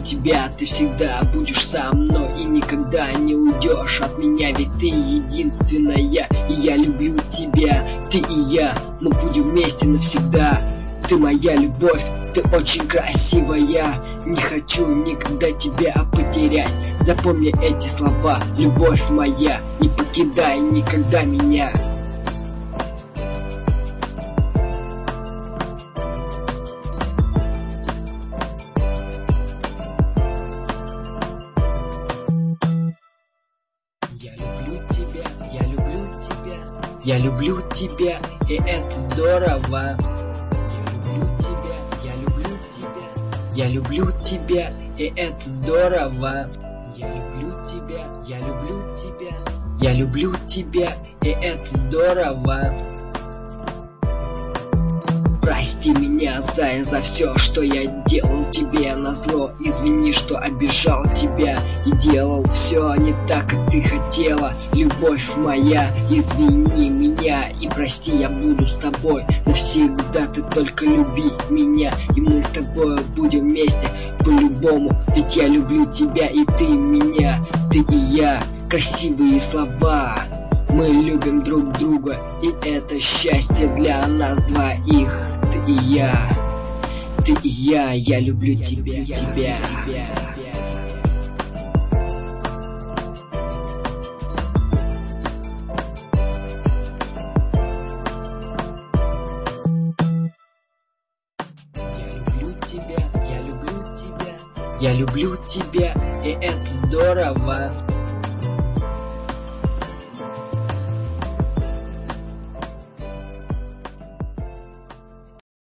тебя, ты всегда будешь со мной и никогда не уйдешь от меня, ведь ты единственная, и я люблю тебя. Ты и я, мы будем вместе навсегда. Ты моя любовь, ты очень красивая. Не хочу никогда тебя потерять. Запомни эти слова, любовь моя, не покидай никогда меня. Я люблю тебя, я люблю тебя, я люблю тебя, и это здорово. Я люблю тебя, и это здорово. Я люблю тебя, я люблю тебя, я люблю тебя, и это здорово. Прости меня, зая, за все, что я делал тебе назло. Извини, что обижал тебя и делал все не так, как ты хотела. Любовь моя, извини меня и прости, я буду с тобой навсегда. Ты только люби меня, и мы с тобой будем вместе по-любому. Ведь я люблю тебя, и ты меня, ты и я. Красивые слова. Мы любим друг друга, и это счастье для нас двоих. Ты и я, я люблю тебя. Я люблю тебя, и это здорово.